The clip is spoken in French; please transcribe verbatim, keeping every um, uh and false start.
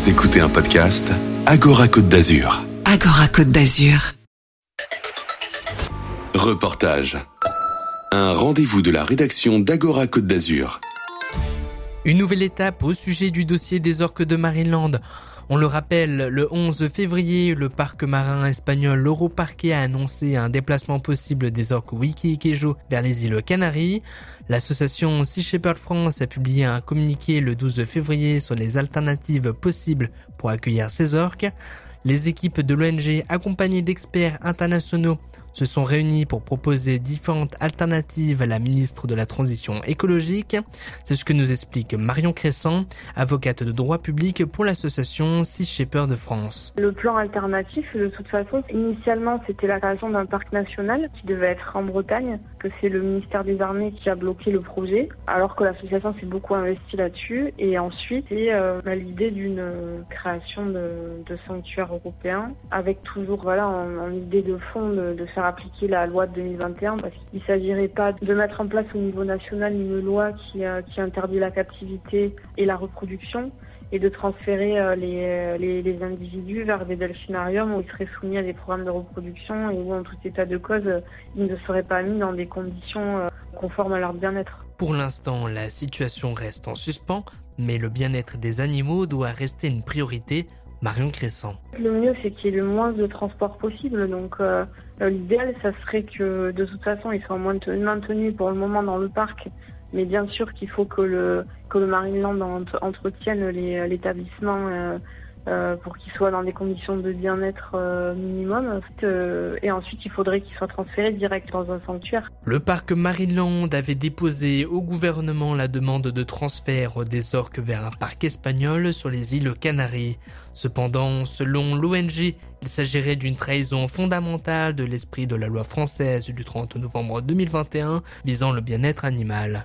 Vous écoutez un podcast Agora Côte d'Azur. Agora Côte d'Azur. Reportage. Un rendez-vous de la rédaction d'Agora Côte d'Azur. Une nouvelle étape au sujet du dossier des orques de Marineland. On le rappelle, le onze février, le parc marin espagnol l'Europarquet a annoncé un déplacement possible des orques Wiki et Kejo vers les îles Canaries. L'association Sea Shepherd France a publié un communiqué le douze février sur les alternatives possibles pour accueillir ces orques. Les équipes de l'O N G, accompagnées d'experts internationaux, se sont réunies pour proposer différentes alternatives à la ministre de la Transition écologique. C'est ce que nous explique Marion Crescent, avocate de droit public pour l'association Sea Shepherd France. Le plan alternatif, de toute façon, initialement, c'était la création d'un parc national qui devait être en Bretagne, que c'est le ministère des Armées qui a bloqué le projet, alors que l'association s'est beaucoup investie là-dessus. Et ensuite, c'est euh, l'idée d'une création de, de sanctuaires européens, avec toujours, voilà, en, en idée de fond de, de faire appliquer la loi de deux mille vingt et un, parce qu'il ne s'agirait pas de mettre en place au niveau national une loi qui, euh, qui interdit la captivité et la reproduction, et de transférer euh, les, les, les individus vers des delphinariums où ils seraient soumis à des programmes de reproduction et où, en tout état de cause, euh, ils ne seraient pas mis dans des conditions euh, conformes à leur bien-être. Pour l'instant, la situation reste en suspens, mais le bien-être des animaux doit rester une priorité. Marion Crescent. Le mieux, c'est qu'il y ait le moins de transport possible. Donc, euh, l'idéal, ça serait que, de toute façon, ils soient maintenus pour le moment dans le parc. Mais bien sûr qu'il faut que le, que le Marineland entretienne les, l'établissement euh, euh, pour qu'il soit dans des conditions de bien-être euh, minimum. Euh, et ensuite, il faudrait qu'il soit transféré direct dans un sanctuaire. Le parc Marineland avait déposé au gouvernement la demande de transfert des orques vers un parc espagnol sur les îles Canaries. Cependant, selon l'O N G, il s'agirait d'une trahison fondamentale de l'esprit de la loi française du trente novembre deux mille vingt et un visant le bien-être animal.